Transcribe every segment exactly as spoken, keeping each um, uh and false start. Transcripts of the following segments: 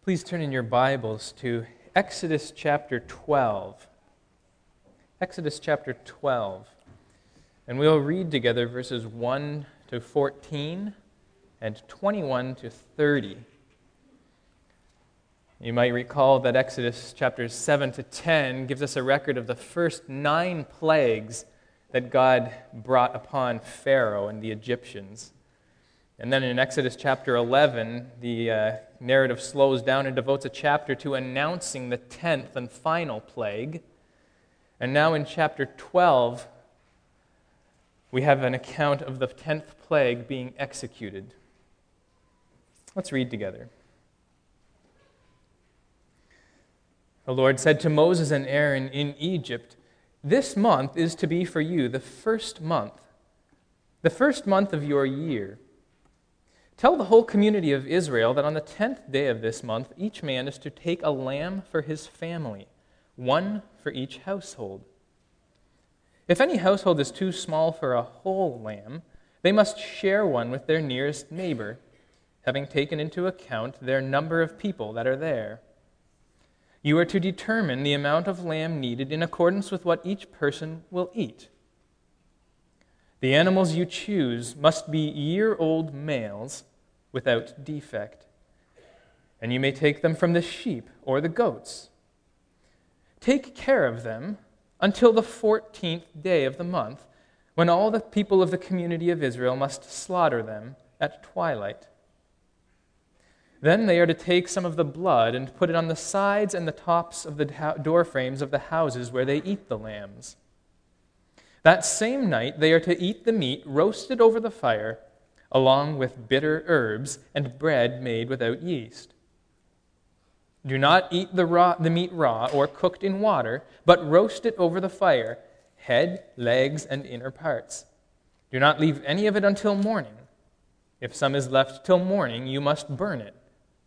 Please turn in your Bibles to Exodus chapter twelve. Exodus chapter twelve. And we'll read together verses one to fourteen and twenty-one to thirty. You might recall that Exodus chapters seven to ten gives us a record of the first nine plagues that God brought upon Pharaoh and the Egyptians. And then in Exodus chapter eleven, the uh, narrative slows down and devotes a chapter to announcing the tenth and final plague. And now in chapter twelve, we have an account of the tenth plague being executed. Let's read together. The Lord said to Moses and Aaron in Egypt, "This month is to be for you the first month, the first month of your year. Tell the whole community of Israel that on the tenth day of this month, each man is to take a lamb for his family, one for each household. If any household is too small for a whole lamb, they must share one with their nearest neighbor, having taken into account their number of people that are there. You are to determine the amount of lamb needed in accordance with what each person will eat. The animals you choose must be year-old males without defect, and you may take them from the sheep or the goats. Take care of them until the fourteenth day of the month, when all the people of the community of Israel must slaughter them at twilight. Then they are to take some of the blood and put it on the sides and the tops of the door frames of the houses where they eat the lambs. That same night they are to eat the meat roasted over the fire, along with bitter herbs and bread made without yeast. Do not eat the, raw, the meat raw or cooked in water, but roast it over the fire, head, legs, and inner parts. Do not leave any of it until morning. If some is left till morning, you must burn it.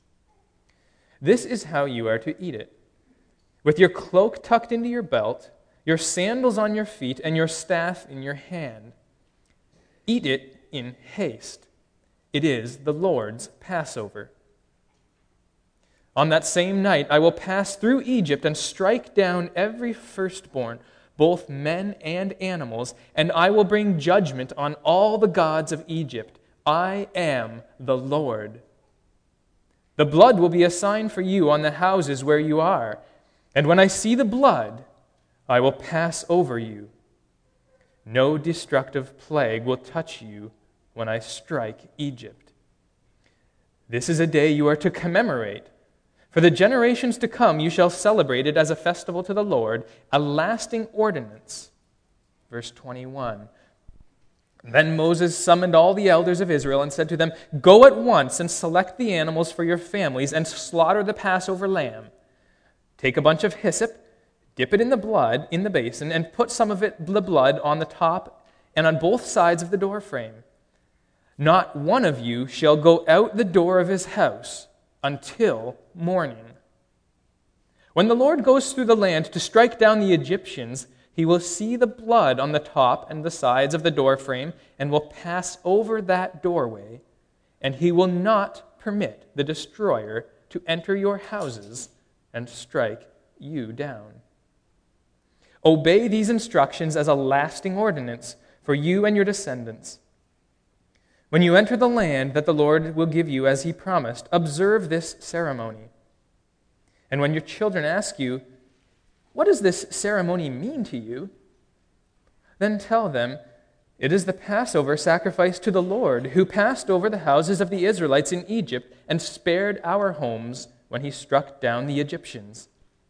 This is how you are to eat it: with your cloak tucked into your belt, your sandals on your feet, and your staff in your hand. Eat it in haste. It is the Lord's Passover. On that same night I will pass through Egypt and strike down every firstborn, both men and animals, and I will bring judgment on all the gods of Egypt. I am the Lord. The blood will be a sign for you on the houses where you are, and when I see the blood, I will pass over you. No destructive plague will touch you when I strike Egypt. This is a day you are to commemorate. For the generations to come, you shall celebrate it as a festival to the Lord, a lasting ordinance." Verse twenty-one. Then Moses summoned all the elders of Israel and said to them, "Go at once and select the animals for your families and slaughter the Passover lamb. Take a bunch of hyssop, dip it in the blood in the basin, and put some of it, the blood on the top and on both sides of the doorframe. Not one of you shall go out the door of his house until morning. When the Lord goes through the land to strike down the Egyptians, he will see the blood on the top and the sides of the doorframe and will pass over that doorway, and he will not permit the destroyer to enter your houses and strike you down. Obey these instructions as a lasting ordinance for you and your descendants. When you enter the land that the Lord will give you as he promised, observe this ceremony. And when your children ask you, 'What does this ceremony mean to you?' then tell them, 'It is the Passover sacrifice to the Lord, who passed over the houses of the Israelites in Egypt and spared our homes when he struck down the Egyptians.'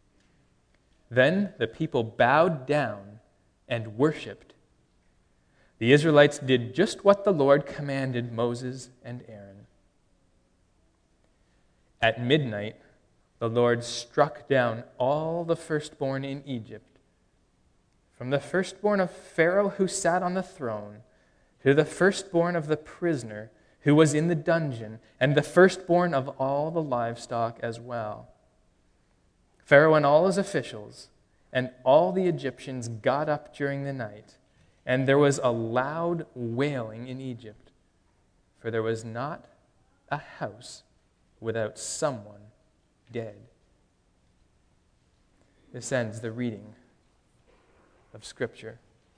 Then the people bowed down and worshipped. The Israelites did just what the Lord commanded Moses and Aaron. At midnight, the Lord struck down all the firstborn in Egypt, from the firstborn of Pharaoh who sat on the throne, to the firstborn of the prisoner who was in the dungeon, and the firstborn of all the livestock as well. Pharaoh and all his officials and all the Egyptians got up during the night, and there was a loud wailing in Egypt, for there was not a house without someone dead. This ends the reading of Scripture.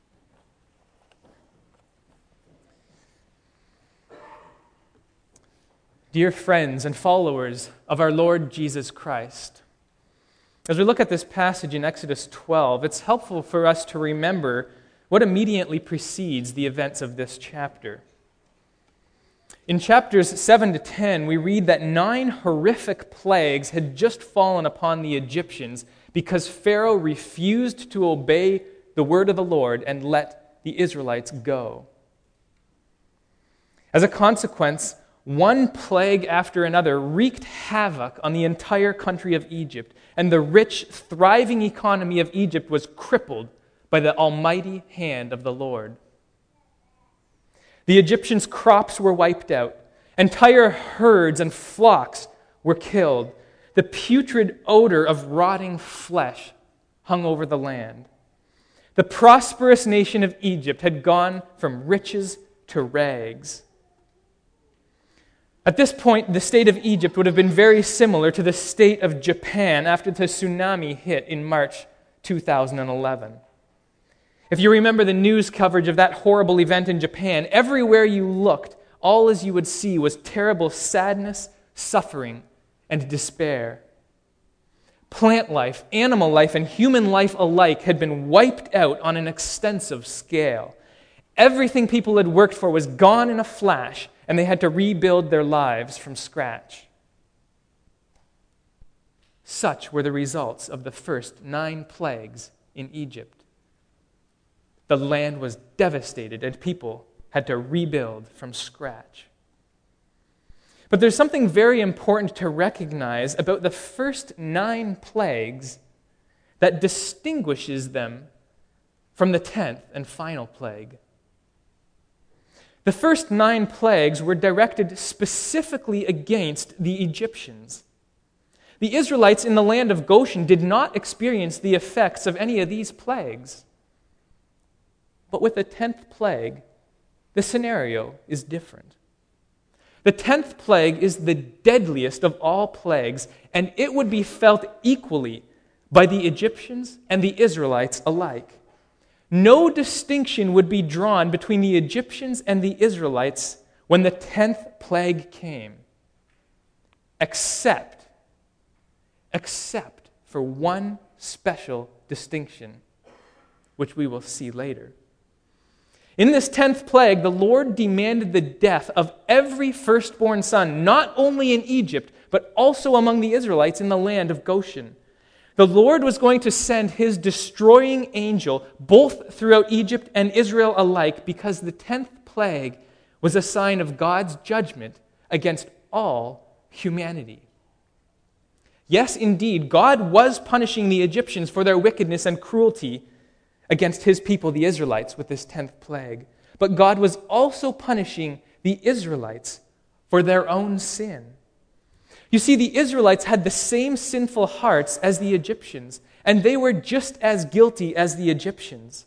Dear friends and followers of our Lord Jesus Christ, as we look at this passage in Exodus twelve, it's helpful for us to remember what immediately precedes the events of this chapter. In chapters seven to ten, we read that nine horrific plagues had just fallen upon the Egyptians because Pharaoh refused to obey the word of the Lord and let the Israelites go. As a consequence, one plague after another wreaked havoc on the entire country of Egypt, and the rich, thriving economy of Egypt was crippled by the almighty hand of the Lord. The Egyptians' crops were wiped out. Entire herds and flocks were killed. The putrid odor of rotting flesh hung over the land. The prosperous nation of Egypt had gone from riches to rags. At this point, the state of Egypt would have been very similar to the state of Japan after the tsunami hit in March two thousand eleven. If you remember the news coverage of that horrible event in Japan, everywhere you looked, all as you would see was terrible sadness, suffering, and despair. Plant life, animal life, and human life alike had been wiped out on an extensive scale. Everything people had worked for was gone in a flash, and they had to rebuild their lives from scratch. Such were the results of the first nine plagues in Egypt. The land was devastated, and people had to rebuild from scratch. But there's something very important to recognize about the first nine plagues that distinguishes them from the tenth and final plague. The first nine plagues were directed specifically against the Egyptians. The Israelites in the land of Goshen did not experience the effects of any of these plagues. But with the tenth plague, the scenario is different. The tenth plague is the deadliest of all plagues, and it would be felt equally by the Egyptians and the Israelites alike. No distinction would be drawn between the Egyptians and the Israelites when the tenth plague came, except, except for one special distinction, which we will see later. In this tenth plague, the Lord demanded the death of every firstborn son, not only in Egypt, but also among the Israelites in the land of Goshen. The Lord was going to send his destroying angel both throughout Egypt and Israel alike because the tenth plague was a sign of God's judgment against all humanity. Yes, indeed, God was punishing the Egyptians for their wickedness and cruelty against his people, the Israelites, with this tenth plague. But God was also punishing the Israelites for their own sin. You see, the Israelites had the same sinful hearts as the Egyptians, and they were just as guilty as the Egyptians.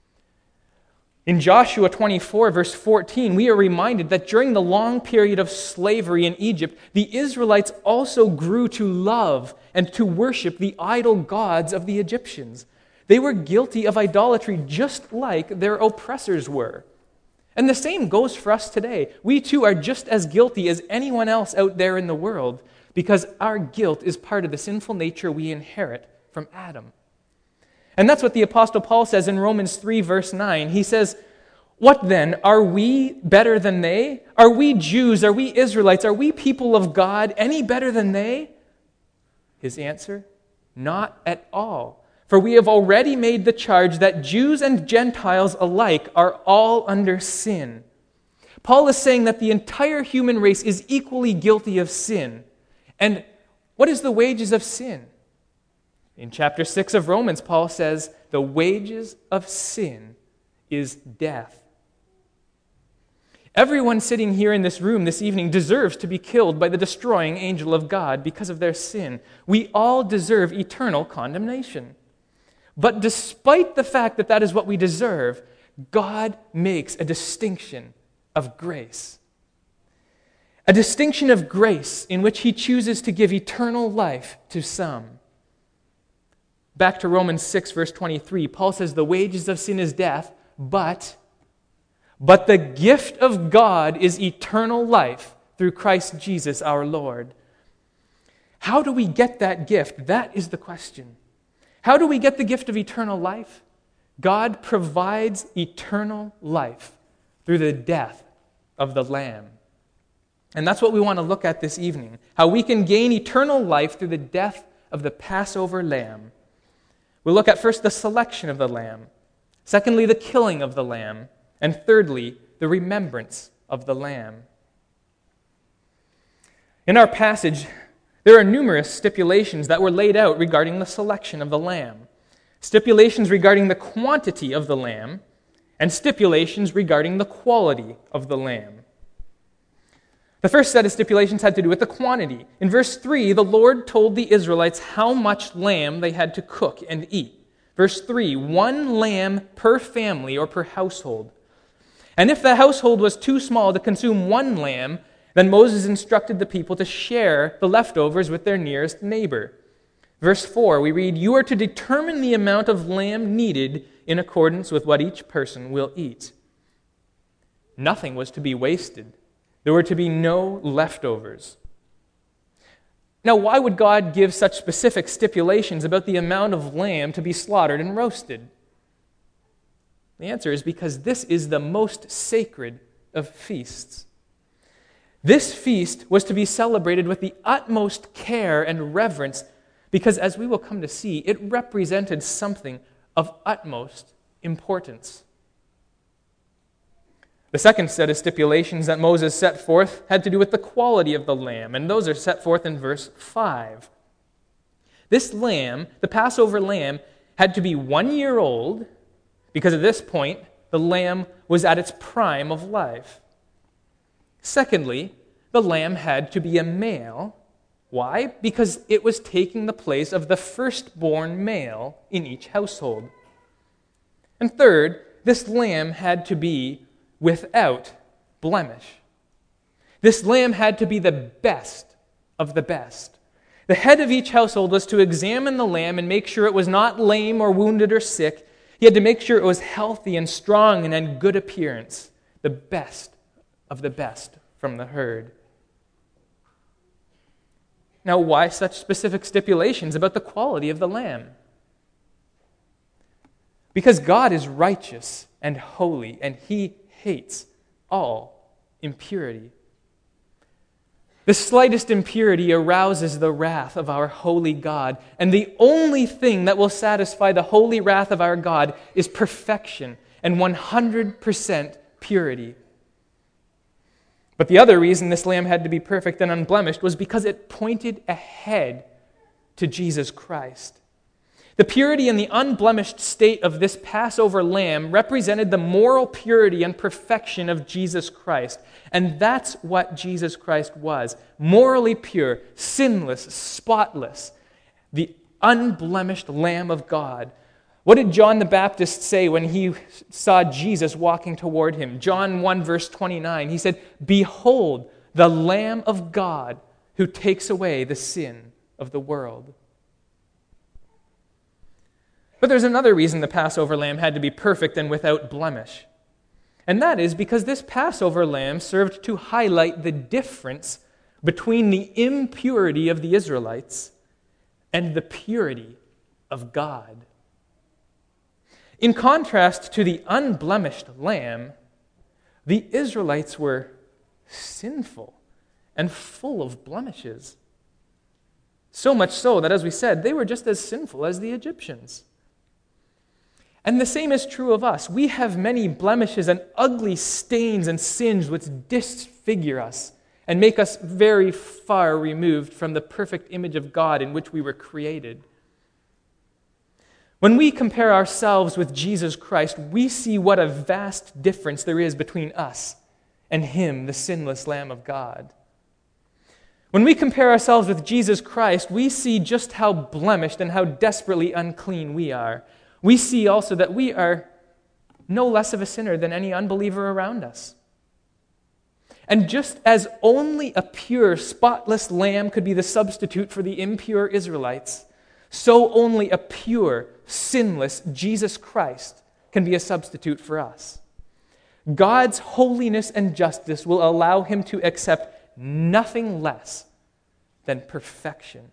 In Joshua twenty-four, verse fourteen, we are reminded that during the long period of slavery in Egypt, the Israelites also grew to love and to worship the idol gods of the Egyptians. They were guilty of idolatry just like their oppressors were. And the same goes for us today. We too are just as guilty as anyone else out there in the world because our guilt is part of the sinful nature we inherit from Adam. And that's what the Apostle Paul says in Romans three, verse nine. He says, "What then? Are we better than they? Are we Jews? Are we Israelites? Are we people of God any better than they?" His answer, not at all. For we have already made the charge that Jews and Gentiles alike are all under sin. Paul is saying that the entire human race is equally guilty of sin. And what is the wages of sin? In chapter six of Romans, Paul says, the wages of sin is death. Everyone sitting here in this room this evening deserves to be killed by the destroying angel of God because of their sin. We all deserve eternal condemnation. But despite the fact that that is what we deserve, God makes a distinction of grace. A distinction of grace in which he chooses to give eternal life to some. Back to Romans six, verse twenty-three, Paul says, the wages of sin is death, but, but the gift of God is eternal life through Christ Jesus our Lord. How do we get that gift? That is the question. How do we get the gift of eternal life? God provides eternal life through the death of the Lamb. And that's what we want to look at this evening, how we can gain eternal life through the death of the Passover Lamb. We'll look at first the selection of the Lamb, secondly, the killing of the Lamb, and thirdly, the remembrance of the Lamb. In our passage, there are numerous stipulations that were laid out regarding the selection of the lamb. Stipulations regarding the quantity of the lamb, and stipulations regarding the quality of the lamb. The first set of stipulations had to do with the quantity. In verse three, the Lord told the Israelites how much lamb they had to cook and eat. Verse three, one lamb per family or per household. And if the household was too small to consume one lamb, then Moses instructed the people to share the leftovers with their nearest neighbor. Verse four, we read, you are to determine the amount of lamb needed in accordance with what each person will eat. Nothing was to be wasted. There were to be no leftovers. Now, why would God give such specific stipulations about the amount of lamb to be slaughtered and roasted? The answer is because this is the most sacred of feasts. This feast was to be celebrated with the utmost care and reverence because, as we will come to see, it represented something of utmost importance. The second set of stipulations that Moses set forth had to do with the quality of the lamb, and those are set forth in verse five. This lamb, the Passover lamb, had to be one year old because at this point, the lamb was at its prime of life. Secondly, the lamb had to be a male. Why? Because it was taking the place of the firstborn male in each household. And third, this lamb had to be without blemish. This lamb had to be the best of the best. The head of each household was to examine the lamb and make sure it was not lame or wounded or sick. He had to make sure it was healthy and strong and in good appearance, the best of the best from the herd. Now, why such specific stipulations about the quality of the lamb? Because God is righteous and holy, and He hates all impurity. The slightest impurity arouses the wrath of our holy God, and the only thing that will satisfy the holy wrath of our God is perfection and one hundred percent purity. But the other reason this lamb had to be perfect and unblemished was because it pointed ahead to Jesus Christ. The purity and the unblemished state of this Passover lamb represented the moral purity and perfection of Jesus Christ. And that's what Jesus Christ was. Morally pure, sinless, spotless, the unblemished Lamb of God. What did John the Baptist say when he saw Jesus walking toward him? John one, verse twenty-nine, he said, "Behold, the Lamb of God who takes away the sin of the world." But there's another reason the Passover lamb had to be perfect and without blemish. And that is because this Passover lamb served to highlight the difference between the impurity of the Israelites and the purity of God. In contrast to the unblemished lamb, the Israelites were sinful and full of blemishes. So much so that, as we said, they were just as sinful as the Egyptians. And the same is true of us. We have many blemishes and ugly stains and sins which disfigure us and make us very far removed from the perfect image of God in which we were created. When we compare ourselves with Jesus Christ, we see what a vast difference there is between us and Him, the sinless Lamb of God. When we compare ourselves with Jesus Christ, we see just how blemished and how desperately unclean we are. We see also that we are no less of a sinner than any unbeliever around us. And just as only a pure, spotless lamb could be the substitute for the impure Israelites, so only a pure, sinless Jesus Christ can be a substitute for us. God's holiness and justice will allow him to accept nothing less than perfection.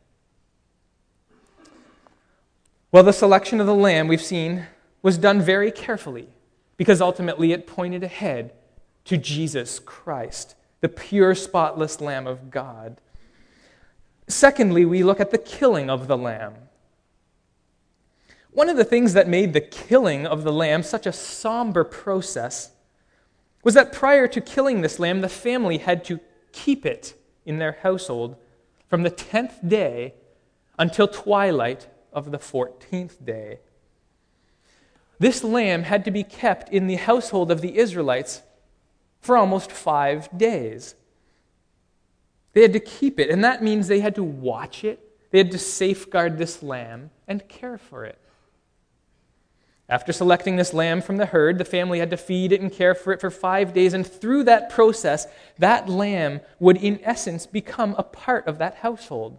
Well, the selection of the lamb, we've seen, was done very carefully because ultimately it pointed ahead to Jesus Christ, the pure, spotless Lamb of God. Secondly, we look at the killing of the lamb. One of the things that made the killing of the lamb such a somber process was that prior to killing this lamb, the family had to keep it in their household from the tenth day until twilight of the fourteenth day. This lamb had to be kept in the household of the Israelites for almost five days. They had to keep it, and that means they had to watch it. They had to safeguard this lamb and care for it. After selecting this lamb from the herd, the family had to feed it and care for it for five days, and through that process, that lamb would in essence become a part of that household.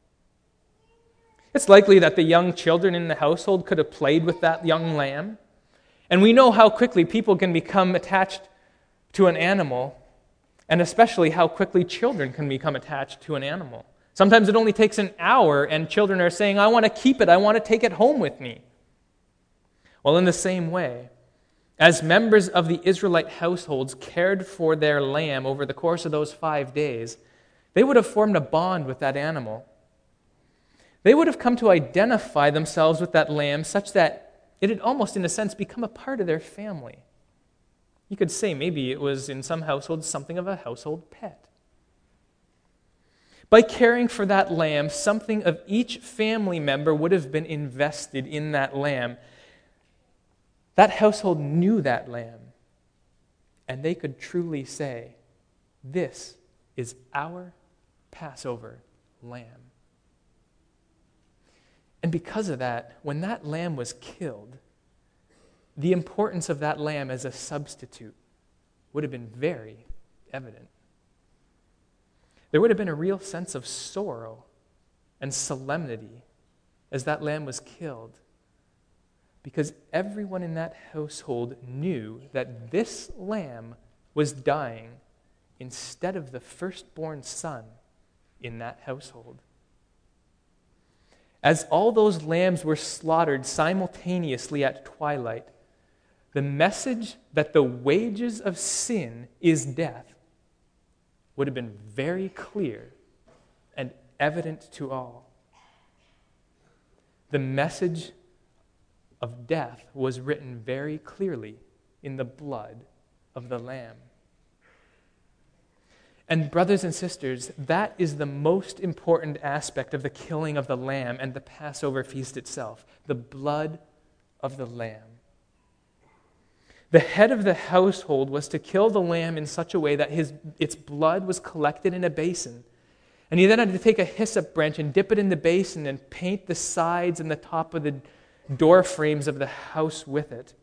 It's likely that the young children in the household could have played with that young lamb, and we know how quickly people can become attached to an animal, and especially how quickly children can become attached to an animal. Sometimes it only takes an hour, and children are saying, I want to keep it, I want to take it home with me. Well, in the same way, as members of the Israelite households cared for their lamb over the course of those five days, they would have formed a bond with that animal. They would have come to identify themselves with that lamb such that it had almost, in a sense, become a part of their family. You could say maybe it was, in some households, something of a household pet. By caring for that lamb, something of each family member would have been invested in that lamb. That household knew that lamb, and they could truly say, this is our Passover lamb. And because of that, when that lamb was killed, the importance of that lamb as a substitute would have been very evident. There would have been a real sense of sorrow and solemnity as that lamb was killed, because everyone in that household knew that this lamb was dying instead of the firstborn son in that household. As all those lambs were slaughtered simultaneously at twilight, the message that the wages of sin is death would have been very clear and evident to all. The message of death was written very clearly in the blood of the Lamb. And brothers and sisters, that is the most important aspect of the killing of the lamb and the Passover feast itself, the blood of the Lamb. The head of the household was to kill the lamb in such a way that his, its blood was collected in a basin. And he then had to take a hyssop branch and dip it in the basin and paint the sides and the top of the door frames of the house with it.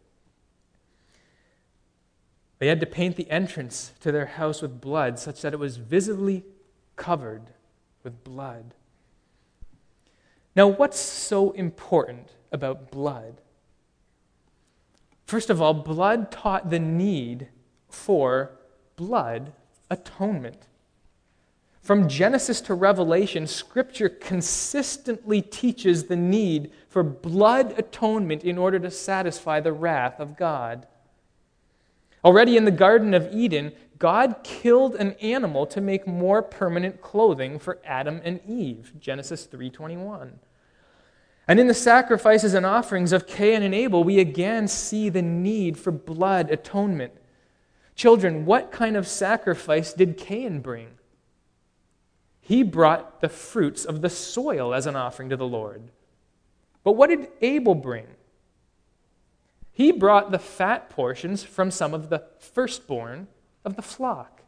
They had to paint the entrance to their house with blood such that it was visibly covered with blood. Now, what's so important about blood? First of all, blood taught the need for blood atonement. From Genesis to Revelation, Scripture consistently teaches the need for blood atonement in order to satisfy the wrath of God. Already in the Garden of Eden, God killed an animal to make more permanent clothing for Adam and Eve, Genesis three twenty-one. And in the sacrifices and offerings of Cain and Abel, we again see the need for blood atonement. Children, what kind of sacrifice did Cain bring? He brought the fruits of the soil as an offering to the Lord. But what did Abel bring? He brought the fat portions from some of the firstborn of the flock.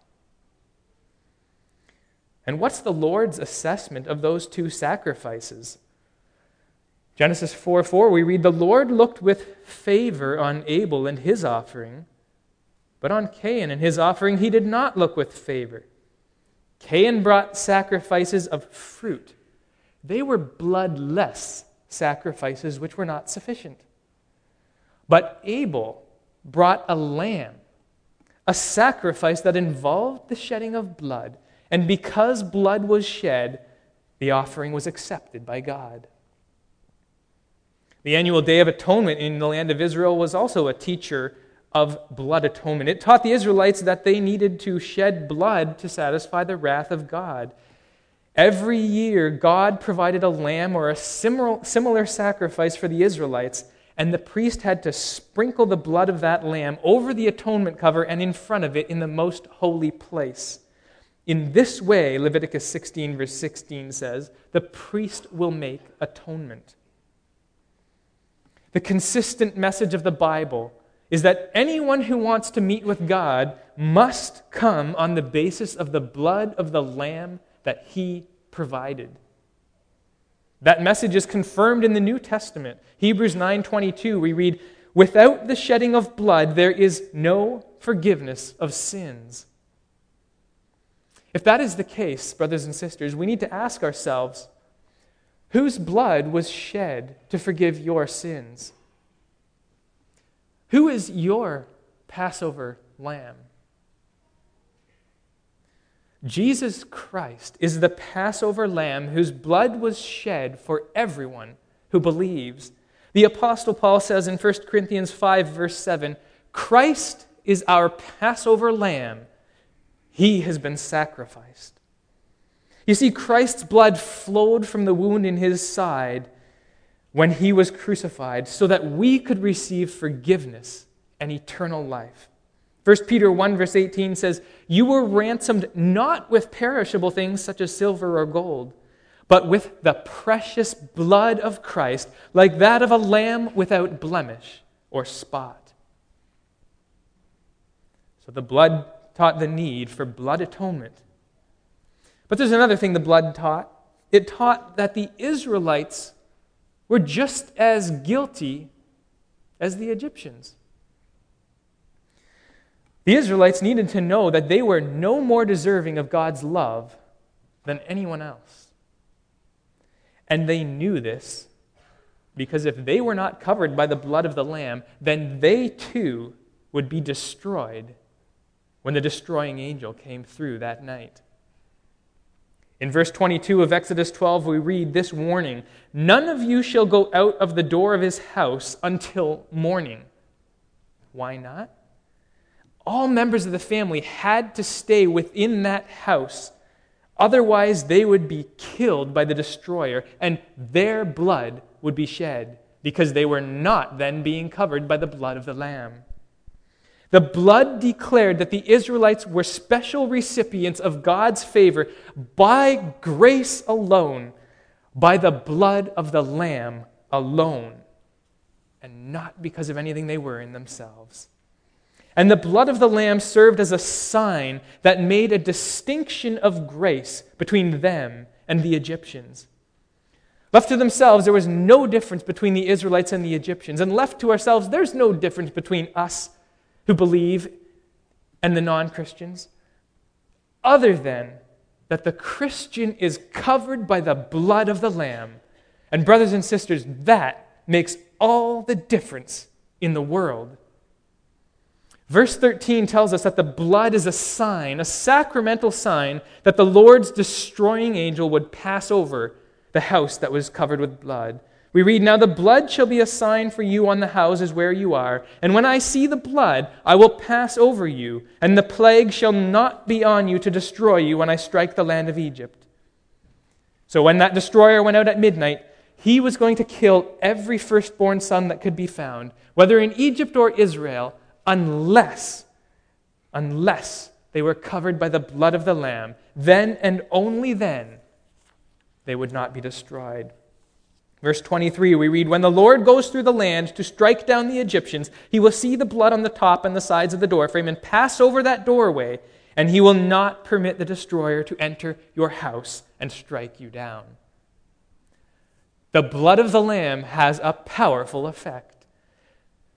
And what's the Lord's assessment of those two sacrifices? Genesis four four, we read, "The Lord looked with favor on Abel and his offering, But on Cain and his offering he did not look with favor. Cain brought sacrifices of fruit. They were bloodless sacrifices which were not sufficient. But Abel brought a lamb, a sacrifice that involved the shedding of blood. And because blood was shed, the offering was accepted by God. The annual Day of Atonement in the land of Israel was also a teacher of blood atonement. It taught the Israelites that they needed to shed blood to satisfy the wrath of God. Every year, God provided a lamb or a similar, similar sacrifice for the Israelites, and the priest had to sprinkle the blood of that lamb over the atonement cover and in front of it in the most holy place. In this way, Leviticus sixteen, verse sixteen says, the priest will make atonement. The consistent message of the Bible is that anyone who wants to meet with God must come on the basis of the blood of the Lamb that He provided. That message is confirmed in the New Testament. Hebrews nine twenty-two, we read, "Without the shedding of blood, there is no forgiveness of sins." If that is the case, brothers and sisters, we need to ask ourselves, whose blood was shed to forgive your sins? Who is your Passover lamb? Jesus Christ is the Passover lamb whose blood was shed for everyone who believes. The Apostle Paul says in First Corinthians five, verse seven, Christ is our Passover lamb. He has been sacrificed. You see, Christ's blood flowed from the wound in His side when He was crucified so that we could receive forgiveness and eternal life. First Peter one, verse eighteen says, "You were ransomed not with perishable things such as silver or gold, but with the precious blood of Christ, like that of a lamb without blemish or spot." So the blood taught the need for blood atonement. But there's another thing the blood taught. It taught that the Israelites were just as guilty as the Egyptians. The Israelites needed to know that they were no more deserving of God's love than anyone else. And they knew this because if they were not covered by the blood of the Lamb, then they too would be destroyed when the destroying angel came through that night. In verse twenty-two of Exodus twelve, we read this warning, "None of you shall go out of the door of his house until morning." Why not? All members of the family had to stay within that house. Otherwise, they would be killed by the destroyer, and their blood would be shed because they were not then being covered by the blood of the Lamb. The blood declared that the Israelites were special recipients of God's favor by grace alone, by the blood of the Lamb alone, and not because of anything they were in themselves. And the blood of the Lamb served as a sign that made a distinction of grace between them and the Egyptians. Left to themselves, there was no difference between the Israelites and the Egyptians. And left to ourselves, there's no difference between us who believe and the non-Christians, other than that the Christian is covered by the blood of the Lamb. And brothers and sisters, that makes all the difference in the world. Verse thirteen tells us that the blood is a sign, a sacramental sign, that the Lord's destroying angel would pass over the house that was covered with blood. We read, "Now the blood shall be a sign for you on the houses where you are, and when I see the blood, I will pass over you, and the plague shall not be on you to destroy you when I strike the land of Egypt." So when that destroyer went out at midnight, he was going to kill every firstborn son that could be found, whether in Egypt or Israel, unless, unless they were covered by the blood of the Lamb. Then and only then they would not be destroyed. Verse twenty-three, we read, "When the Lord goes through the land to strike down the Egyptians, he will see the blood on the top and the sides of the doorframe and pass over that doorway, and he will not permit the destroyer to enter your house and strike you down." The blood of the Lamb has a powerful effect.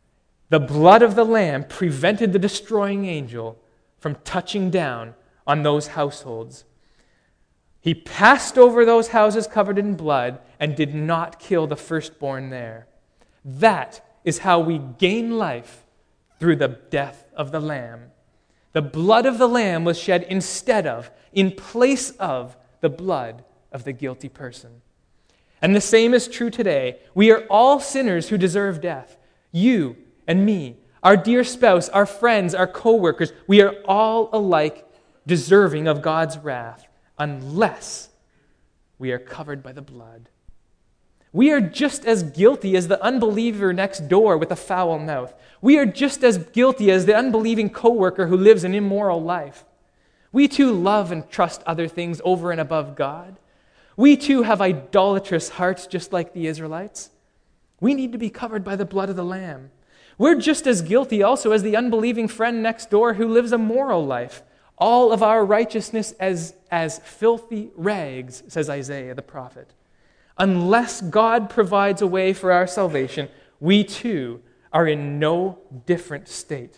The blood of the Lamb prevented the destroying angel from touching down on those households. He passed over those houses covered in blood and did not kill the firstborn there. That is how we gain life, through the death of the Lamb. The blood of the Lamb was shed instead of, in place of, the blood of the guilty person. And the same is true today. We are all sinners who deserve death. You and me, our dear spouse, our friends, our co-workers, we are all alike deserving of God's wrath unless we are covered by the blood. We are just as guilty as the unbeliever next door with a foul mouth. We are just as guilty as the unbelieving co-worker who lives an immoral life. We too love and trust other things over and above God. We too have idolatrous hearts just like the Israelites. We need to be covered by the blood of the Lamb. We're just as guilty also as the unbelieving friend next door who lives a moral life. All of our righteousness as, as filthy rags, says Isaiah the prophet. Unless God provides a way for our salvation, we too are in no different state.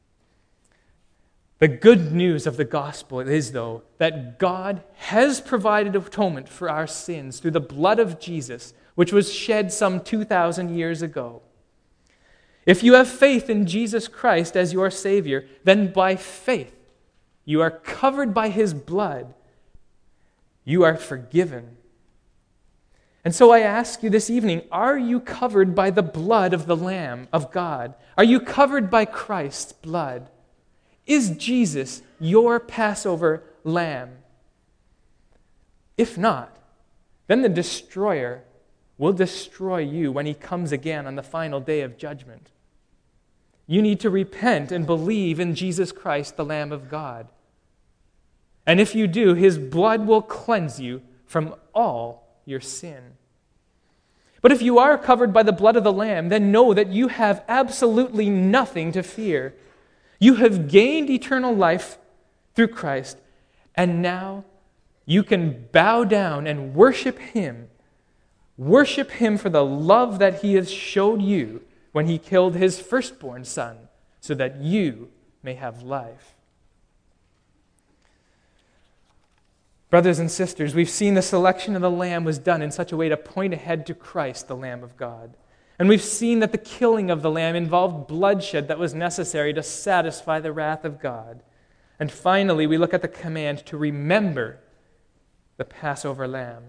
The good news of the gospel is, though, that God has provided atonement for our sins through the blood of Jesus, which was shed some two thousand years ago. If you have faith in Jesus Christ as your Savior, then by faith you are covered by His blood. You are forgiven. And so I ask you this evening, are you covered by the blood of the Lamb of God? Are you covered by Christ's blood? Is Jesus your Passover lamb? If not, then the destroyer will destroy you when he comes again on the final day of judgment. You need to repent and believe in Jesus Christ, the Lamb of God. And if you do, His blood will cleanse you from all your sin. But if you are covered by the blood of the Lamb, then know that you have absolutely nothing to fear. You have gained eternal life through Christ, and now you can bow down and worship Him. Worship Him for the love that He has showed you when He killed His firstborn Son, so that you may have life. Brothers and sisters, we've seen the selection of the Lamb was done in such a way to point ahead to Christ, the Lamb of God. And we've seen that the killing of the Lamb involved bloodshed that was necessary to satisfy the wrath of God. And finally, we look at the command to remember the Passover Lamb.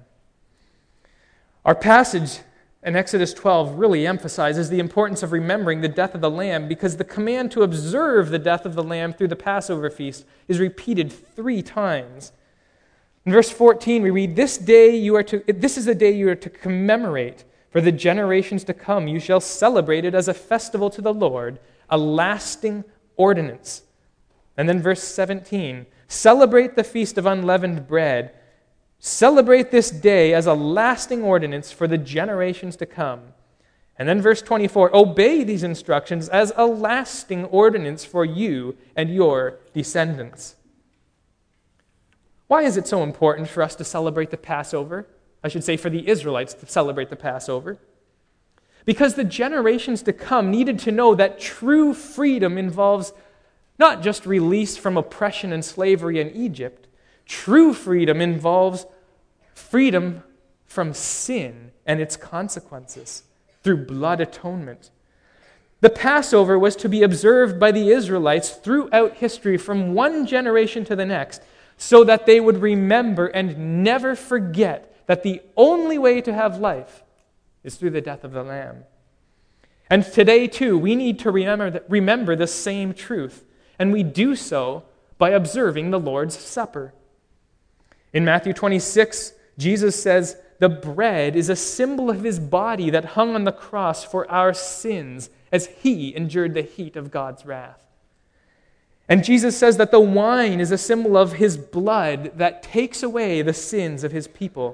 Our passage in Exodus twelve really emphasizes the importance of remembering the death of the Lamb, because the command to observe the death of the Lamb through the Passover feast is repeated three times. In verse fourteen, we read, "This day you are to, this is the day you are to commemorate. For the generations to come, you shall celebrate it as a festival to the Lord, a lasting ordinance." And then verse seventeen, "Celebrate the feast of unleavened bread. Celebrate this day as a lasting ordinance for the generations to come." And then verse twenty-four, "Obey these instructions as a lasting ordinance for you and your descendants." Why is it so important for us to celebrate the Passover? I should say for the Israelites to celebrate the Passover. Because the generations to come needed to know that true freedom involves not just release from oppression and slavery in Egypt. True freedom involves freedom from sin and its consequences through blood atonement. The Passover was to be observed by the Israelites throughout history from one generation to the next, so that they would remember and never forget that the only way to have life is through the death of the Lamb. And today, too, we need to remember, remember the same truth, and we do so by observing the Lord's Supper. In Matthew twenty-six, Jesus says, "The bread is a symbol of His body that hung on the cross for our sins as He endured the heat of God's wrath." And Jesus says that the wine is a symbol of His blood that takes away the sins of His people.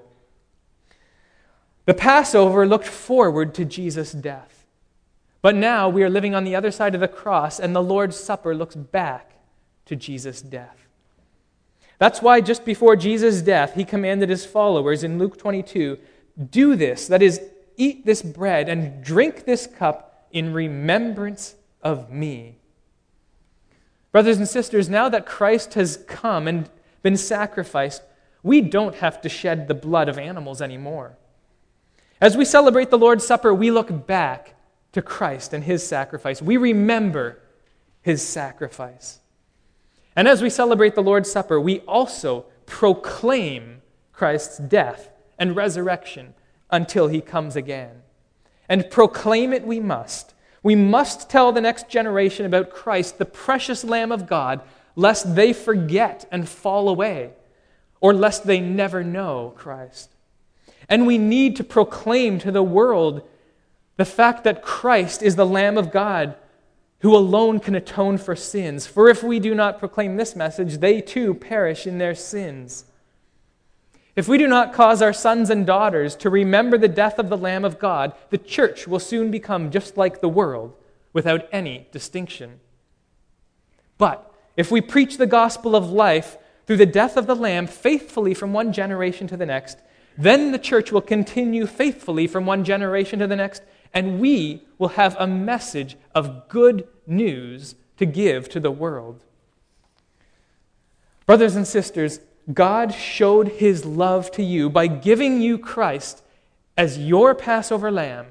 The Passover looked forward to Jesus' death. But now we are living on the other side of the cross, and the Lord's Supper looks back to Jesus' death. That's why just before Jesus' death, He commanded His followers in Luke twenty-two, "Do this," that is, eat this bread and drink this cup in remembrance of me. Brothers and sisters, now that Christ has come and been sacrificed, we don't have to shed the blood of animals anymore. As we celebrate the Lord's Supper, we look back to Christ and his sacrifice. We remember his sacrifice. And as we celebrate the Lord's Supper, we also proclaim Christ's death and resurrection until he comes again. And proclaim it we must. We must tell the next generation about Christ, the precious Lamb of God, lest they forget and fall away, or lest they never know Christ. And we need to proclaim to the world the fact that Christ is the Lamb of God who alone can atone for sins. For if we do not proclaim this message, they too perish in their sins. If we do not cause our sons and daughters to remember the death of the Lamb of God, the church will soon become just like the world, without any distinction. But if we preach the gospel of life through the death of the Lamb faithfully from one generation to the next, then the church will continue faithfully from one generation to the next, and we will have a message of good news to give to the world. Brothers and sisters, God showed his love to you by giving you Christ as your Passover lamb.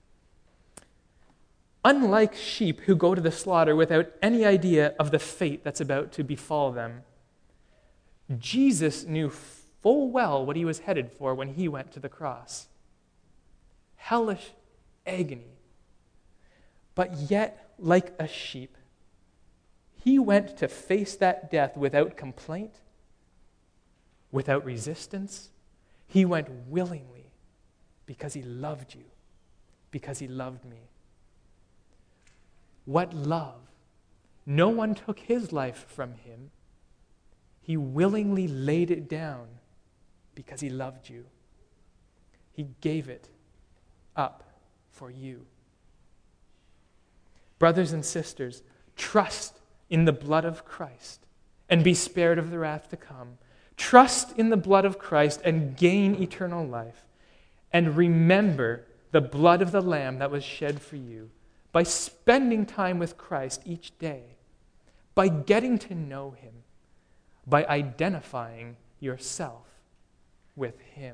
Unlike sheep who go to the slaughter without any idea of the fate that's about to befall them, Jesus knew full well what he was headed for when he went to the cross. Hellish agony. But yet, like a sheep, he went to face that death without complaint, without resistance. He went willingly because he loved you, because he loved me. What love! No one took his life from him. He willingly laid it down because he loved you. He gave it up for you. Brothers and sisters, trust in the blood of Christ and be spared of the wrath to come. Trust in the blood of Christ and gain eternal life. And remember the blood of the Lamb that was shed for you by spending time with Christ each day, by getting to know him, by identifying yourself with him.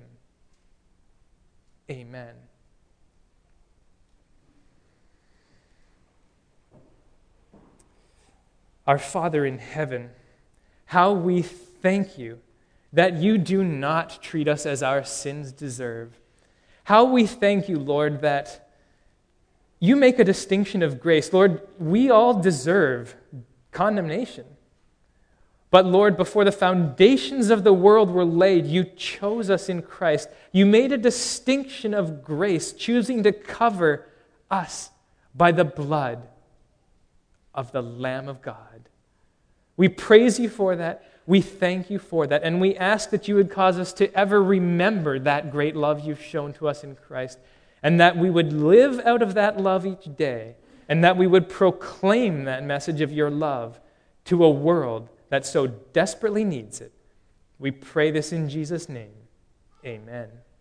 Amen. Our Father in heaven, how we thank you that you do not treat us as our sins deserve. How we thank you, Lord, that you make a distinction of grace. Lord, we all deserve condemnation. But Lord, before the foundations of the world were laid, you chose us in Christ. You made a distinction of grace, choosing to cover us by the blood of the Lamb of God. We praise you for that. We thank you for that. And we ask that you would cause us to ever remember that great love you've shown to us in Christ, and that we would live out of that love each day, and that we would proclaim that message of your love to a world that so desperately needs it. We pray this in Jesus' name. Amen.